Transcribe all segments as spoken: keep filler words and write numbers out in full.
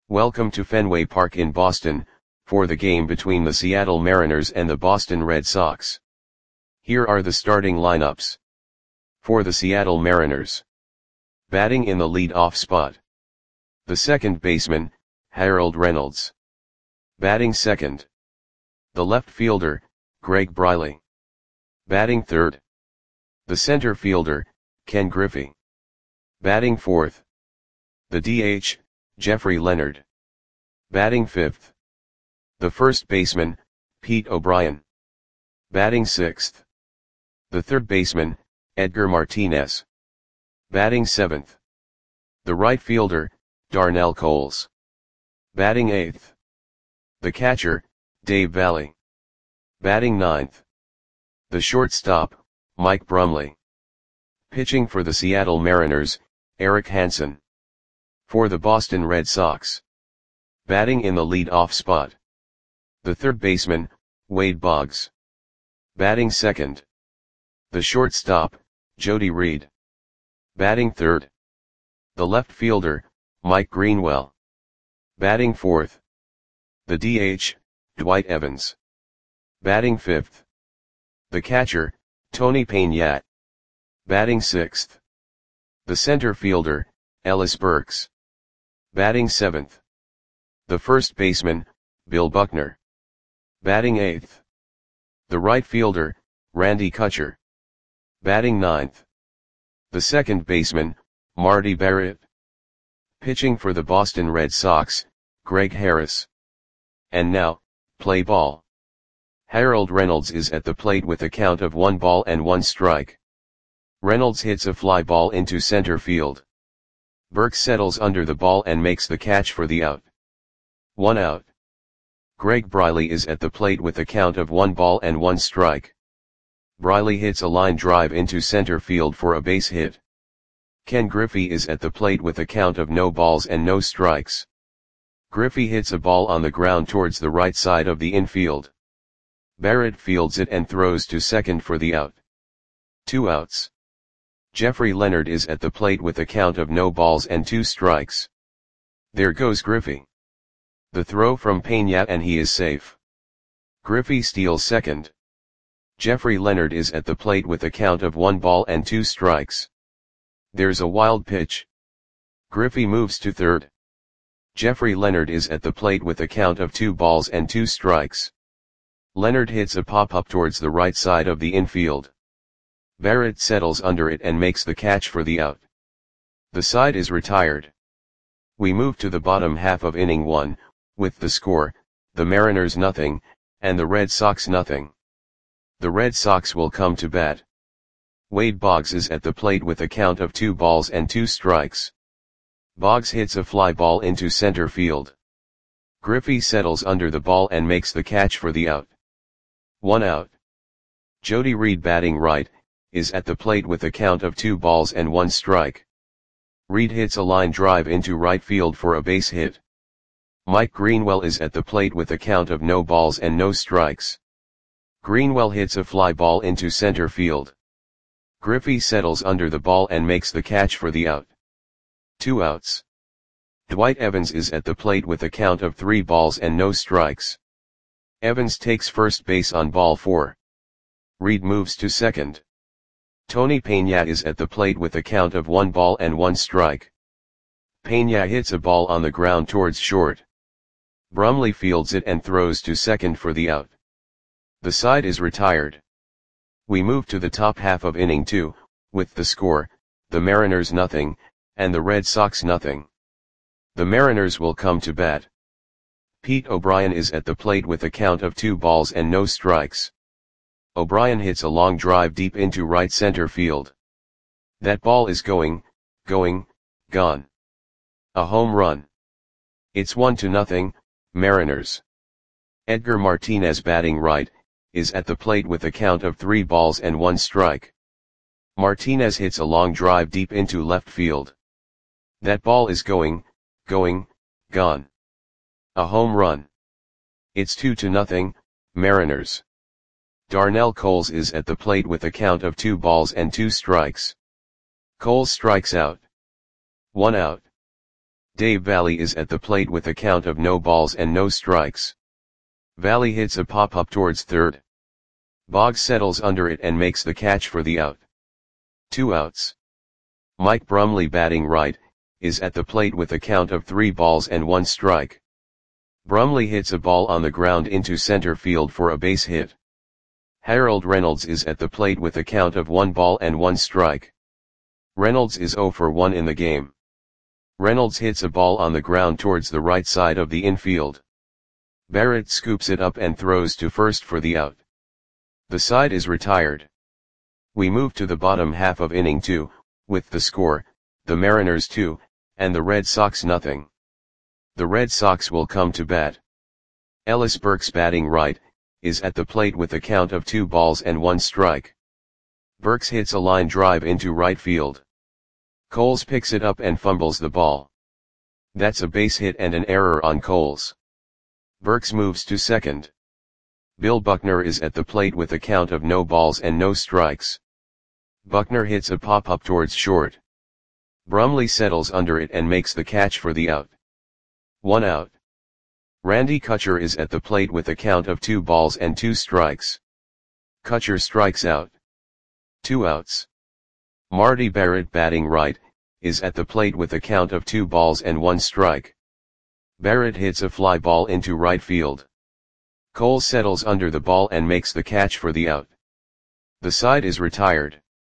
Welcome to Fenway Park in Boston, for the game between the Seattle Mariners and the Boston Red Sox. Here are the starting lineups. For the Seattle Mariners. Batting in the lead-off spot. The second baseman, Harold Reynolds. Batting second. The left fielder, Greg Briley. Batting third. The center fielder, Ken Griffey. Batting fourth. The D H, Jeffrey Leonard. Batting fifth. The first baseman, Pete O'Brien. Batting sixth. The third baseman, Edgar Martinez. Batting seventh. The right fielder, Darnell Coles. Batting eighth. The catcher, Dave Valle. Batting ninth. The shortstop, Mike Brumley. Pitching for the Seattle Mariners, Eric Hansen. For the Boston Red Sox. Batting in the lead-off spot. The third baseman, Wade Boggs. Batting second. The shortstop, Jody Reed. Batting third. The left fielder, Mike Greenwell. Batting fourth. The D H, Dwight Evans. Batting fifth. The catcher, Tony Peña. Batting sixth. The center fielder, Ellis Burks. Batting seventh. The first baseman, Bill Buckner. Batting eighth. The right fielder, Randy Kutcher. Batting ninth. The second baseman, Marty Barrett. Pitching for the Boston Red Sox, Greg Harris. And now, play ball. Harold Reynolds is at the plate with a count of one ball and one strike. Reynolds hits a fly ball into center field. Burks settles under the ball and makes the catch for the out. One out. Greg Briley is at the plate with a count of one ball and one strike. Briley hits a line drive into center field for a base hit. Ken Griffey is at the plate with a count of no balls and no strikes. Griffey hits a ball on the ground towards the right side of the infield. Barrett fields it and throws to second for the out. Two outs. Jeffrey Leonard is at the plate with a count of no balls and two strikes. There goes Griffey. The throw from Peña and he is safe. Griffey steals second. Jeffrey Leonard is at the plate with a count of one ball and two strikes. There's a wild pitch. Griffey moves to third. Jeffrey Leonard is at the plate with a count of two balls and two strikes. Leonard hits a pop-up towards the right side of the infield. Barrett settles under it and makes the catch for the out. The side is retired. We move to the bottom half of inning one, with the score, the Mariners nothing, and the Red Sox nothing. The Red Sox will come to bat. Wade Boggs is at the plate with a count of two balls and two strikes. Boggs hits a fly ball into center field. Griffey settles under the ball and makes the catch for the out. One out. Jody Reed, batting right, is at the plate with a count of two balls and one strike. Reed hits a line drive into right field for a base hit. Mike Greenwell is at the plate with a count of no balls and no strikes. Greenwell hits a fly ball into center field. Griffey settles under the ball and makes the catch for the out. Two outs. Dwight Evans is at the plate with a count of three balls and no strikes. Evans takes first base on ball four. Reed moves to second. Tony Peña is at the plate with a count of one ball and one strike. Peña hits a ball on the ground towards short. Brumley fields it and throws to second for the out. The side is retired. We move to the top half of inning two, with the score, the Mariners nothing, and the Red Sox nothing. The Mariners will come to bat. Pete O'Brien is at the plate with a count of two balls and no strikes. O'Brien hits a long drive deep into right center field. That ball is going, going, gone. A home run. It's one to nothing, Mariners. Edgar Martinez, batting right, is at the plate with a count of three balls and one strike. Martinez hits a long drive deep into left field. That ball is going, going, gone. A home run. It's two to nothing, Mariners. Darnell Coles is at the plate with a count of two balls and two strikes. Coles strikes out. One out. Dave Valle is at the plate with a count of no balls and no strikes. Valle hits a pop-up towards third. Boggs settles under it and makes the catch for the out. Two outs. Mike Brumley, batting right, is at the plate with a count of three balls and one strike. Brumley hits a ball on the ground into center field for a base hit. Harold Reynolds is at the plate with a count of one ball and one strike. Reynolds is oh for one in the game. Reynolds hits a ball on the ground towards the right side of the infield. Barrett scoops it up and throws to first for the out. The side is retired. We move to the bottom half of inning two, with the score, the Mariners two, and the Red Sox nothing. The Red Sox will come to bat. Ellis Burks, batting right, is at the plate with a count of two balls and one strike. Burks hits a line drive into right field. Coles picks it up and fumbles the ball. That's a base hit and an error on Coles. Burks moves to second. Bill Buckner is at the plate with a count of no balls and no strikes. Buckner hits a pop-up towards short. Brumley settles under it and makes the catch for the out. One out. Randy Kutcher is at the plate with a count of two balls and two strikes. Kutcher strikes out. Two outs. Marty Barrett, batting right, is at the plate with a count of two balls and one strike. Barrett hits a fly ball into right field. Cole settles under the ball and makes the catch for the out. The side is retired.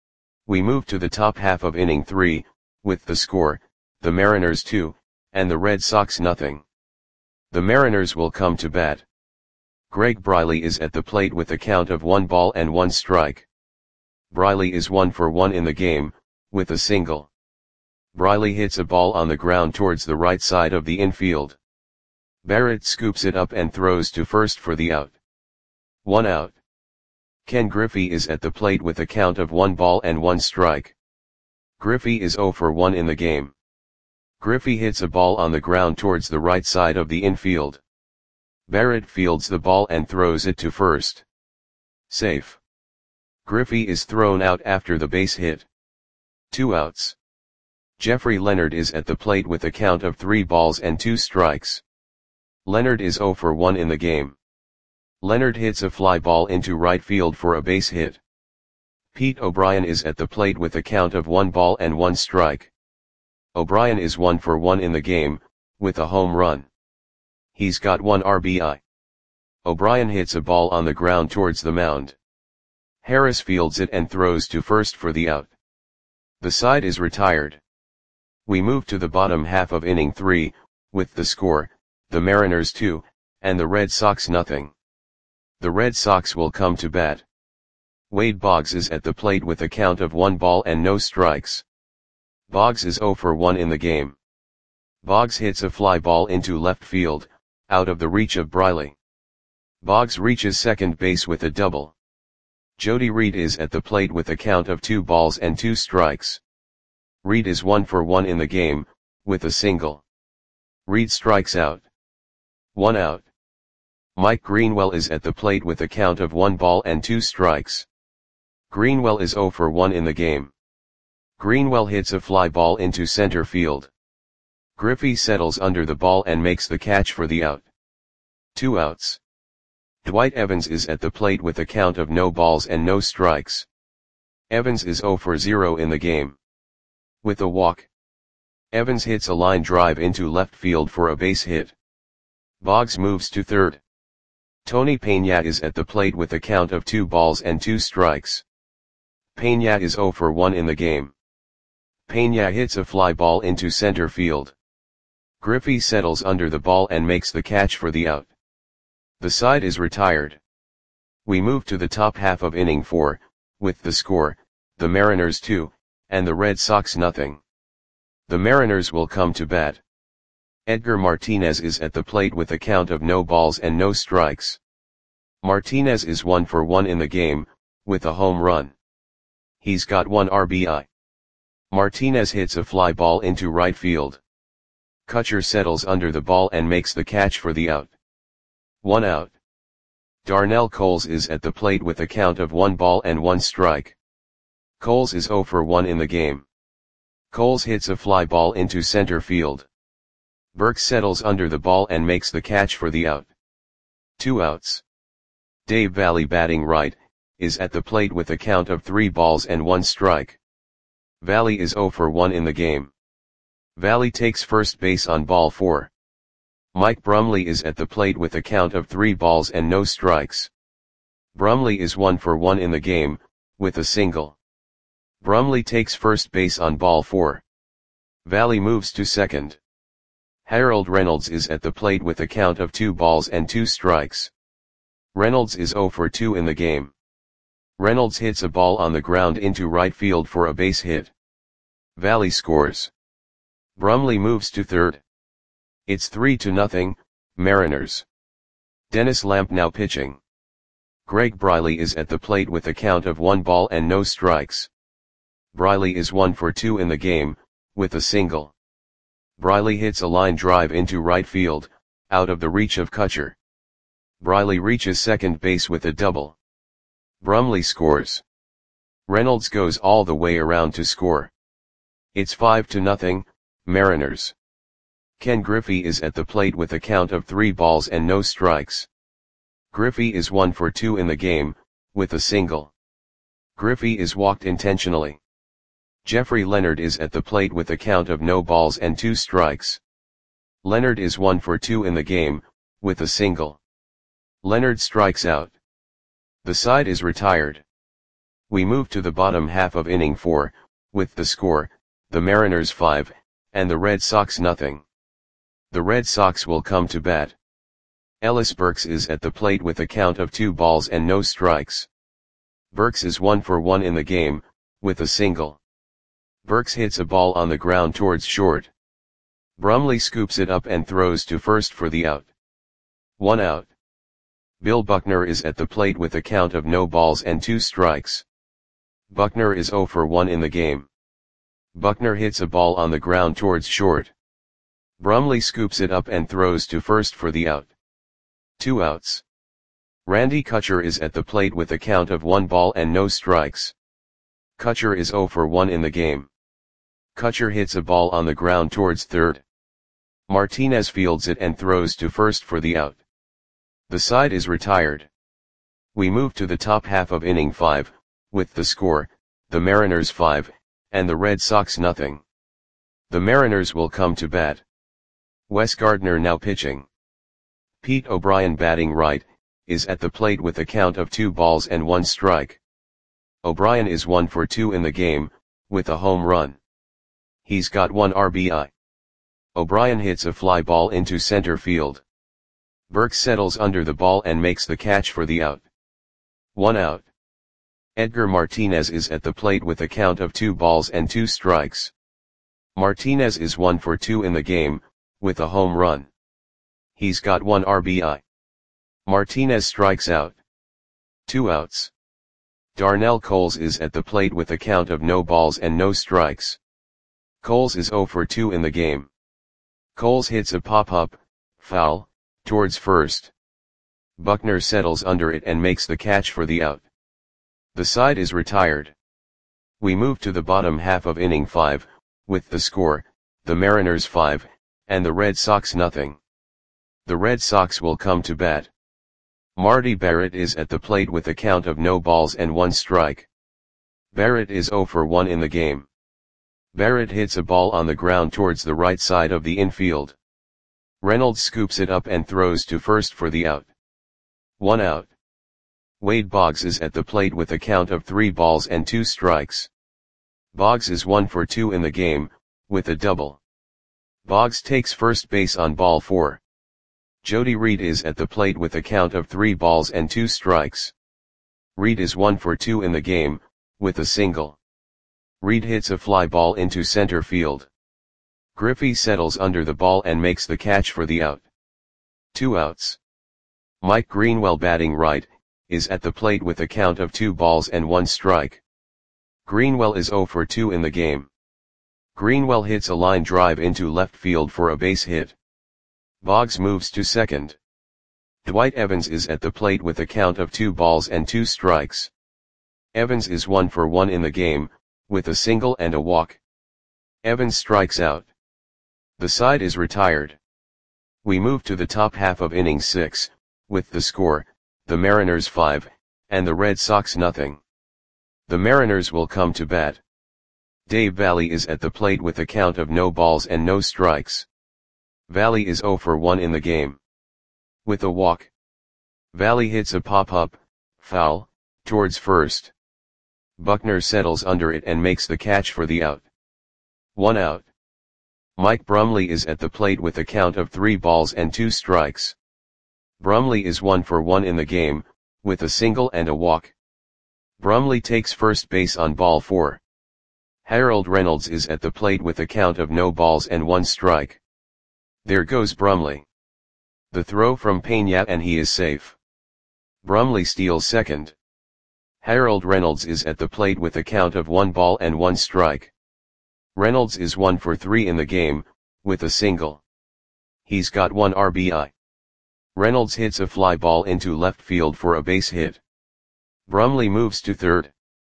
We move to the top half of inning three, with the score, the Mariners two, and the Red Sox nothing. The Mariners will come to bat. Greg Briley is at the plate with a count of one ball and one strike. Briley is one for one in the game, with a single. Briley hits a ball on the ground towards the right side of the infield. Barrett scoops it up and throws to first for the out. One out. Ken Griffey is at the plate with a count of one ball and one strike. Griffey is oh for one in the game. Griffey hits a ball on the ground towards the right side of the infield. Barrett fields the ball and throws it to first. Safe. Griffey is thrown out after the base hit. Two outs. Jeffrey Leonard is at the plate with a count of three balls and two strikes. Leonard is oh for one in the game. Leonard hits a fly ball into right field for a base hit. Pete O'Brien is at the plate with a count of one ball and one strike. O'Brien is one for one in the game, with a home run. He's got one R B I. O'Brien hits a ball on the ground towards the mound. Harris fields it and throws to first for the out. The side is retired. We move to the bottom half of inning three, with the score, the Mariners two, and the Red Sox nothing. The Red Sox will come to bat. Wade Boggs is at the plate with a count of one ball and no strikes. Boggs is oh for one in the game. Boggs hits a fly ball into left field, out of the reach of Briley. Boggs reaches second base with a double. Jody Reed is at the plate with a count of two balls and two strikes. Reed is one for one in the game, with a single. Reed strikes out. One out. Mike Greenwell is at the plate with a count of one ball and two strikes. Greenwell is oh for one in the game. Greenwell hits a fly ball into center field. Griffey settles under the ball and makes the catch for the out. Two outs. Dwight Evans is at the plate with a count of no balls and no strikes. Evans is oh for zero in the game. With a walk. Evans hits a line drive into left field for a base hit. Boggs moves to third. Tony Peña is at the plate with a count of two balls and two strikes. Peña is oh for one in the game. Peña hits a fly ball into center field. Griffey settles under the ball and makes the catch for the out. The side is retired. We move to the top half of inning four, with the score, the Mariners two, and the Red Sox nothing. The Mariners will come to bat. Edgar Martinez is at the plate with a count of no balls and no strikes. Martinez is one for one in the game, with a home run. He's got one R B I. Martinez hits a fly ball into right field. Kutcher settles under the ball and makes the catch for the out. One out. Darnell Coles is at the plate with a count of one ball and one strike. Coles is oh for one in the game. Coles hits a fly ball into center field. Burks settles under the ball and makes the catch for the out. Two outs. Dave Valle, batting right, is at the plate with a count of three balls and one strike. Valle is zero for one in the game. Valle takes first base on ball four. Mike Brumley is at the plate with a count of three balls and no strikes. Brumley is one for one in the game, with a single. Brumley takes first base on ball four. Valle moves to second. Harold Reynolds is at the plate with a count of two balls and two strikes. Reynolds is zero for two in the game. Reynolds hits a ball on the ground into right field for a base hit. Valle scores. Brumley moves to third. It's three to nothing, Mariners. Dennis Lamp now pitching. Greg Briley is at the plate with a count of one ball and no strikes. Briley is one for two in the game, with a single. Briley hits a line drive into right field, out of the reach of Kutcher. Briley reaches second base with a double. Brumley scores. Reynolds goes all the way around to score. It's five to nothing, Mariners. Ken Griffey is at the plate with a count of three balls and no strikes. Griffey is one for two in the game, with a single. Griffey is walked intentionally. Jeffrey Leonard is at the plate with a count of no balls and two strikes. Leonard is one for two in the game, with a single. Leonard strikes out. The side is retired. We move to the bottom half of inning four, with the score, the Mariners five, and the Red Sox nothing. The Red Sox will come to bat. Ellis Burks is at the plate with a count of two balls and no strikes. Burks is one for one in the game, with a single. Burks hits a ball on the ground towards short. Brumley scoops it up and throws to first for the out. One out. Bill Buckner is at the plate with a count of no balls and two strikes. Buckner is zero for one in the game. Buckner hits a ball on the ground towards short. Brumley scoops it up and throws to first for the out. Two outs. Randy Kutcher is at the plate with a count of one ball and no strikes. Kutcher is zero for one in the game. Kutcher hits a ball on the ground towards third. Martinez fields it and throws to first for the out. The side is retired. We move to the top half of inning five, with the score, the Mariners five, and the Red Sox nothing. The Mariners will come to bat. Wes Gardner now pitching. Pete O'Brien, batting right, is at the plate with a count of two balls and one strike. O'Brien is one for two in the game, with a home run. He's got one R B I. O'Brien hits a fly ball into center field. Burks settles under the ball and makes the catch for the out. One out. Edgar Martinez is at the plate with a count of two balls and two strikes. Martinez is one for two in the game, with a home run. He's got one R B I. Martinez strikes out. Two outs. Darnell Coles is at the plate with a count of no balls and no strikes. Coles is zero for two in the game. Coles hits a pop-up, foul, towards first. Buckner settles under it and makes the catch for the out. The side is retired. We move to the bottom half of inning five, with the score, the Mariners five, and the Red Sox nothing. The Red Sox will come to bat. Marty Barrett is at the plate with a count of no balls and one strike. Barrett is zero for one in the game. Barrett hits a ball on the ground towards the right side of the infield. Reynolds scoops it up and throws to first for the out. One out. Wade Boggs is at the plate with a count of three balls and two strikes. Boggs is one for two in the game, with a double. Boggs takes first base on ball four. Jody Reed is at the plate with a count of three balls and two strikes. Reed is one for two in the game, with a single. Reed hits a fly ball into center field. Griffey settles under the ball and makes the catch for the out. Two outs. Mike Greenwell, batting right, is at the plate with a count of two balls and one strike. Greenwell is zero for two in the game. Greenwell hits a line drive into left field for a base hit. Boggs moves to second. Dwight Evans is at the plate with a count of two balls and two strikes. Evans is one for one in the game, with a single and a walk. Evans strikes out. The side is retired. We move to the top half of inning six, with the score, the Mariners five, and the Red Sox nothing. The Mariners will come to bat. Dave Valle is at the plate with a count of no balls and no strikes. Valle is oh for one in the game. With a walk, Valle hits a pop-up, foul, towards first. Buckner settles under it and makes the catch for the out. One out. Mike Brumley is at the plate with a count of three balls and two strikes. Brumley is one for one in the game, with a single and a walk. Brumley takes first base on ball four. Harold Reynolds is at the plate with a count of no balls and one strike. There goes Brumley. The throw from Peña and he is safe. Brumley steals second. Harold Reynolds is at the plate with a count of one ball and one strike. Reynolds is one for three in the game, with a single. He's got one R B I. Reynolds hits a fly ball into left field for a base hit. Brumley moves to third.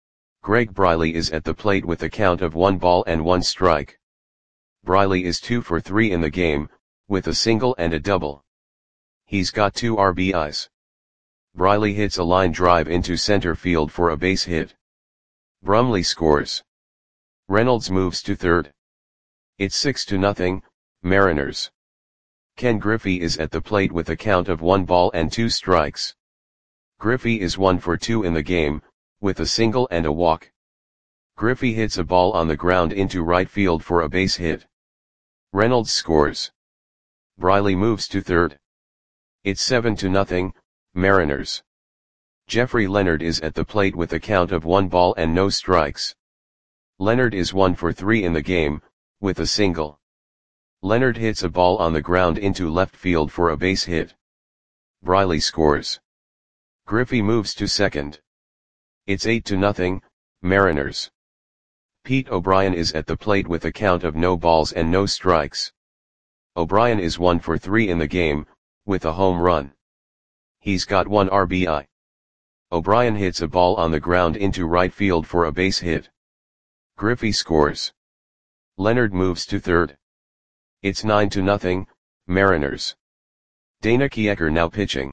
Greg Briley is at the plate with a count of one ball and one strike. Briley is two for three in the game, with a single and a double. He's got two R B Is. Briley hits a line drive into center field for a base hit. Brumley scores. Reynolds moves to third. It's six to nothing, Mariners. Ken Griffey is at the plate with a count of one ball and two strikes. Griffey is one for two in the game, with a single and a walk. Griffey hits a ball on the ground into right field for a base hit. Reynolds scores. Briley moves to third. It's seven to nothing, Mariners. Jeffrey Leonard is at the plate with a count of one ball and no strikes. Leonard is one for three in the game, with a single. Leonard hits a ball on the ground into left field for a base hit. Briley scores. Griffey moves to second. It's eight to nothing, Mariners. Pete O'Brien is at the plate with a count of no balls and no strikes. O'Brien is one for three in the game, with a home run. He's got one R B I. O'Brien hits a ball on the ground into right field for a base hit. Griffey scores. Leonard moves to third. It's nine to nothing, Mariners. Dana Kiecker now pitching.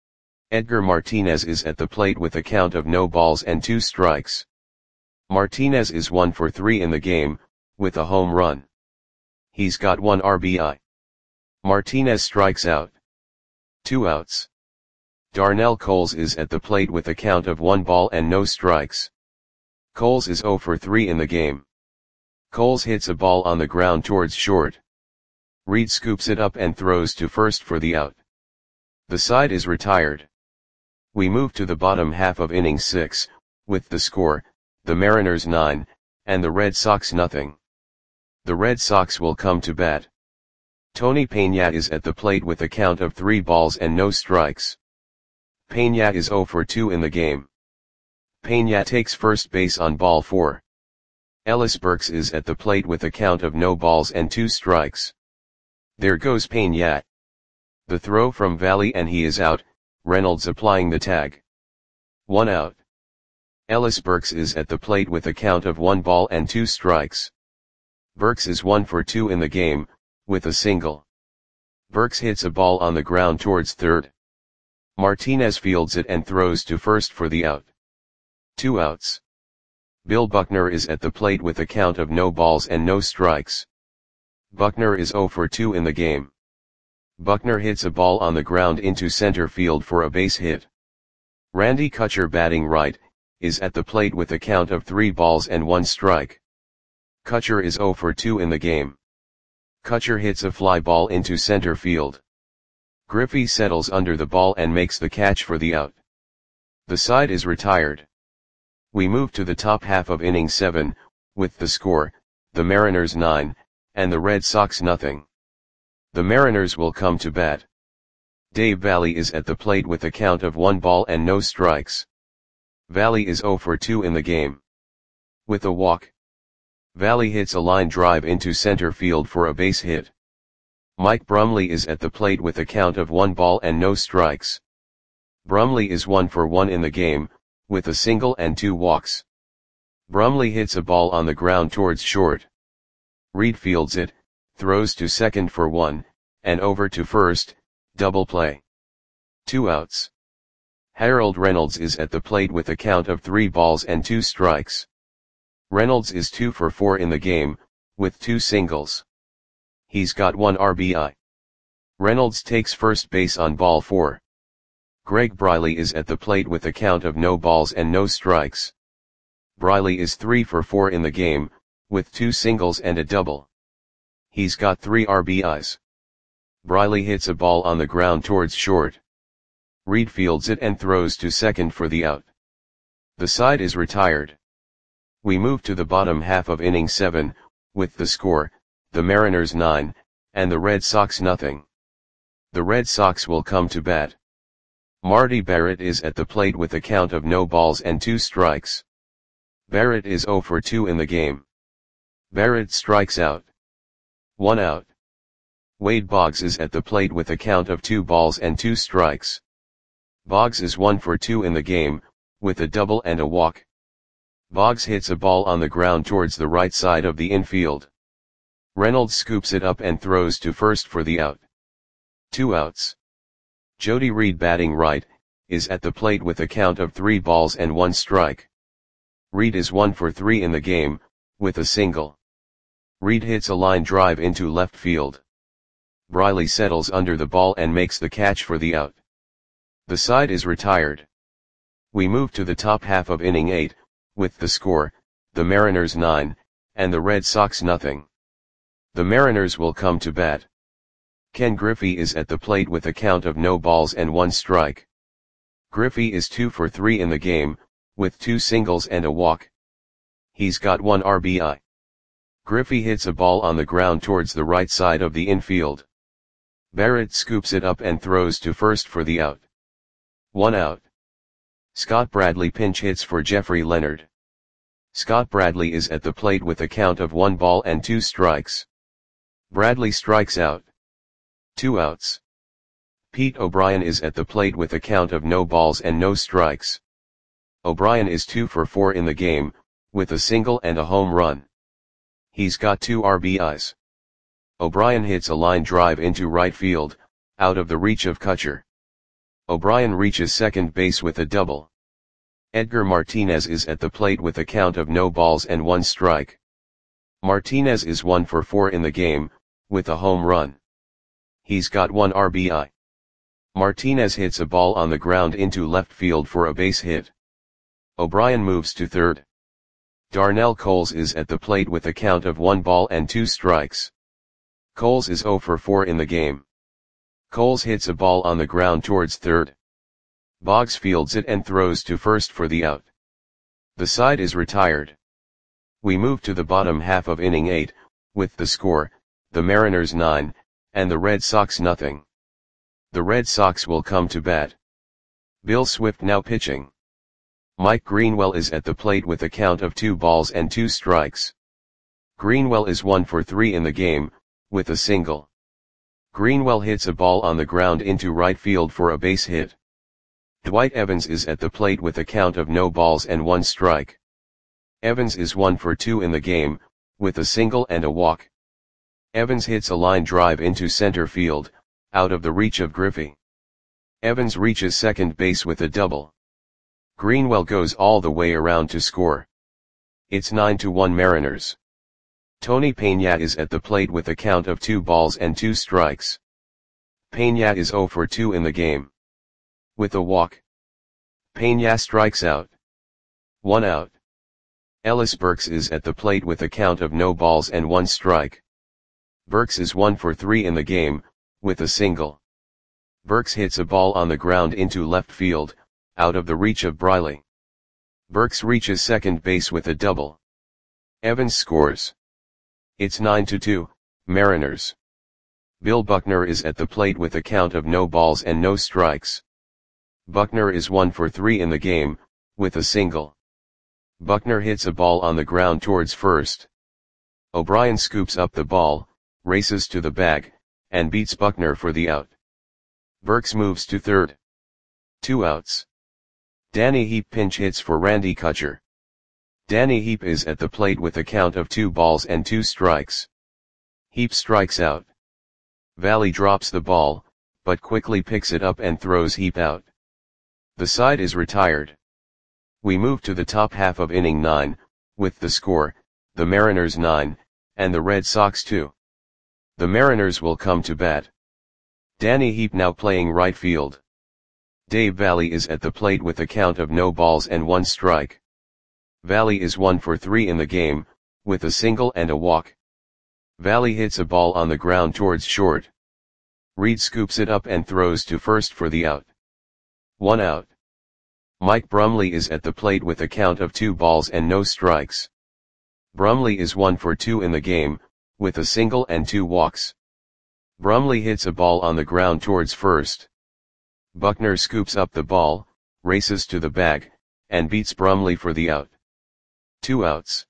Edgar Martinez is at the plate with a count of no balls and two strikes. Martinez is one for three in the game, with a home run. He's got one R B I. Martinez strikes out. Two outs. Darnell Coles is at the plate with a count of one ball and no strikes. Coles is oh for three in the game. Coles hits a ball on the ground towards short. Reed scoops it up and throws to first for the out. The side is retired. We move to the bottom half of inning six, with the score, the Mariners nine, and the Red Sox nothing. The Red Sox will come to bat. Tony Peña is at the plate with a count of three balls and no strikes. Peña is oh for two in the game. Peña takes first base on ball four. Ellis Burks is at the plate with a count of no balls and two strikes. There goes Peña. The throw from Valle and he is out, Reynolds applying the tag. One out. Ellis Burks is at the plate with a count of one ball and two strikes. Burks is one for two in the game, with a single. Burks hits a ball on the ground towards third. Martinez fields it and throws to first for the out. Two outs. Bill Buckner is at the plate with a count of no balls and no strikes. Buckner is oh for two in the game. Buckner hits a ball on the ground into center field for a base hit. Randy Kutcher, batting right, is at the plate with a count of three balls and one strike. Kutcher is oh for two in the game. Kutcher hits a fly ball into center field. Griffey settles under the ball and makes the catch for the out. The side is retired. We move to the top half of inning seven, with the score, the Mariners nine, and the Red Sox nothing. The Mariners will come to bat. Dave Valle is at the plate with a count of one ball and no strikes. Valle is oh for two in the game. With a walk, Valle hits a line drive into center field for a base hit. Mike Brumley is at the plate with a count of one ball and no strikes. Brumley is one for one in the game, with a single and two walks. Brumley hits a ball on the ground towards short. Reed fields it, throws to second for one, and over to first, double play. Two outs. Harold Reynolds is at the plate with a count of three balls and two strikes. Reynolds is two for four in the game, with two singles. He's got one R B I. Reynolds takes first base on ball four. Greg Briley is at the plate with a count of no balls and no strikes. Briley is three for four in the game, with two singles and a double. He's got three R B Is. Briley hits a ball on the ground towards short. Reed fields it and throws to second for the out. The side is retired. We move to the bottom half of inning seven, with the score, the Mariners nine, and the Red Sox nothing. The Red Sox will come to bat. Marty Barrett is at the plate with a count of no balls and two strikes. Barrett is zero for two in the game. Barrett strikes out. One out. Wade Boggs is at the plate with a count of two balls and two strikes. Boggs is one for two in the game, with a double and a walk. Boggs hits a ball on the ground towards the right side of the infield. Reynolds scoops it up and throws to first for the out. Two outs. Jody Reed, batting right, is at the plate with a count of three balls and one strike. Reed is one for three in the game, with a single. Reed hits a line drive into left field. Briley settles under the ball and makes the catch for the out. The side is retired. We move to the top half of inning eight, with the score, the Mariners nine, and the Red Sox nothing. The Mariners will come to bat. Ken Griffey is at the plate with a count of no balls and one strike. Griffey is two for three in the game, with two singles and a walk. He's got one R B I. Griffey hits a ball on the ground towards the right side of the infield. Barrett scoops it up and throws to first for the out. One out. Scott Bradley pinch hits for Jeffrey Leonard. Scott Bradley is at the plate with a count of one ball and two strikes. Bradley strikes out. Two outs. Pete O'Brien is at the plate with a count of no balls and no strikes. O'Brien is two for four in the game, with a single and a home run. He's got two R B Is. O'Brien hits a line drive into right field, out of the reach of Kutcher. O'Brien reaches second base with a double. Edgar Martinez is at the plate with a count of no balls and one strike. Martinez is one for four in the game, with a home run. He's got one R B I. Martinez hits a ball on the ground into left field for a base hit. O'Brien moves to third. Darnell Coles is at the plate with a count of one ball and two strikes. Coles is zero for four in the game. Coles hits a ball on the ground towards third. Boggs fields it and throws to first for the out. The side is retired. We move to the bottom half of inning eight, with the score, the Mariners nine, and the Red Sox nothing. The Red Sox will come to bat. Bill Swift now pitching. Mike Greenwell is at the plate with a count of two balls and two strikes. Greenwell is one for three in the game, with a single. Greenwell hits a ball on the ground into right field for a base hit. Dwight Evans is at the plate with a count of no balls and one strike. Evans is one for two in the game, with a single and a walk. Evans hits a line drive into center field, out of the reach of Griffey. Evans reaches second base with a double. Greenwell goes all the way around to score. It's nine to one Mariners. Tony Peña is at the plate with a count of two balls and two strikes. Peña is zero for two in the game. With a walk. Peña strikes out. One out. Ellis Burks is at the plate with a count of no balls and one strike. Burks is one for three in the game, with a single. Burks hits a ball on the ground into left field, out of the reach of Briley. Burks reaches second base with a double. Evans scores. It's nine to two, Mariners. Bill Buckner is at the plate with a count of no balls and no strikes. Buckner is one for three in the game, with a single. Buckner hits a ball on the ground towards first. O'Brien scoops up the ball, races to the bag, and beats Buckner for the out. Burks moves to third. Two outs. Danny Heap pinch hits for Randy Kutcher. Danny Heap is at the plate with a count of two balls and two strikes. Heap strikes out. Valley drops the ball, but quickly picks it up and throws Heap out. The side is retired. We move to the top half of inning nine, with the score, the Mariners nine, and the Red Sox two. The Mariners will come to bat. Danny Heap now playing right field. Dave Valley is at the plate with a count of no balls and one strike. Valley is one for three in the game, with a single and a walk. Valley hits a ball on the ground towards short. Reed scoops it up and throws to first for the out. One out. Mike Brumley is at the plate with a count of two balls and no strikes. Brumley is one for two in the game, with a single and two walks. Brumley hits a ball on the ground towards first. Buckner scoops up the ball, races to the bag, and beats Brumley for the out. Two outs.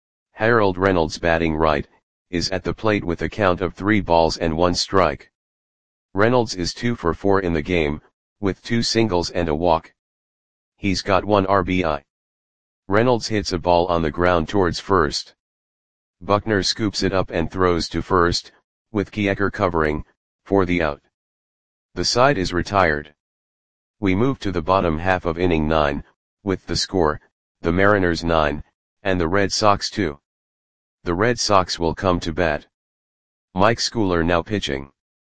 Harold Reynolds, batting right, is at the plate with a count of three balls and one strike. Reynolds is two for four in the game, with two singles and a walk. He's got one R B I. Reynolds hits a ball on the ground towards first. Buckner scoops it up and throws to first, with Kiecker covering, for the out. The side is retired. We move to the bottom half of inning nine, with the score, the Mariners nine, and the Red Sox two. The Red Sox will come to bat. Mike Schooler now pitching.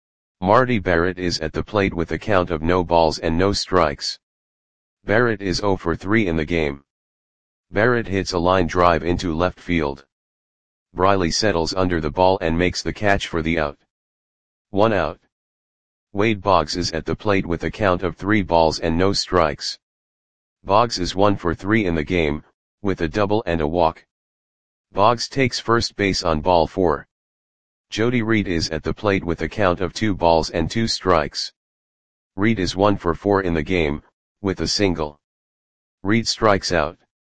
Marty Barrett is at the plate with a count of no balls and no strikes. Barrett is zero for three in the game. Barrett hits a line drive into left field. Briley settles under the ball and makes the catch for the out. One out. Wade Boggs is at the plate with a count of three balls and no strikes. Boggs is one for three in the game, with a double and a walk. Boggs takes first base on ball four. Jody Reed is at the plate with a count of two balls and two strikes. Reed is one for four in the game, with a single. Reed strikes out.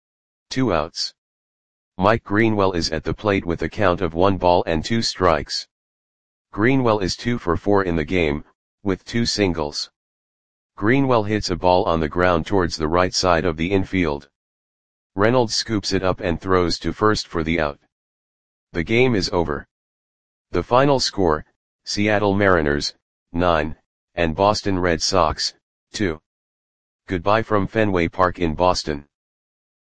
Two outs. Mike Greenwell is at the plate with a count of one ball and two strikes. Greenwell is two for four in the game, with two singles. Greenwell hits a ball on the ground towards the right side of the infield. Reynolds scoops it up and throws to first for the out. The game is over. The final score, Seattle Mariners, nine, and Boston Red Sox, two. Goodbye from Fenway Park in Boston.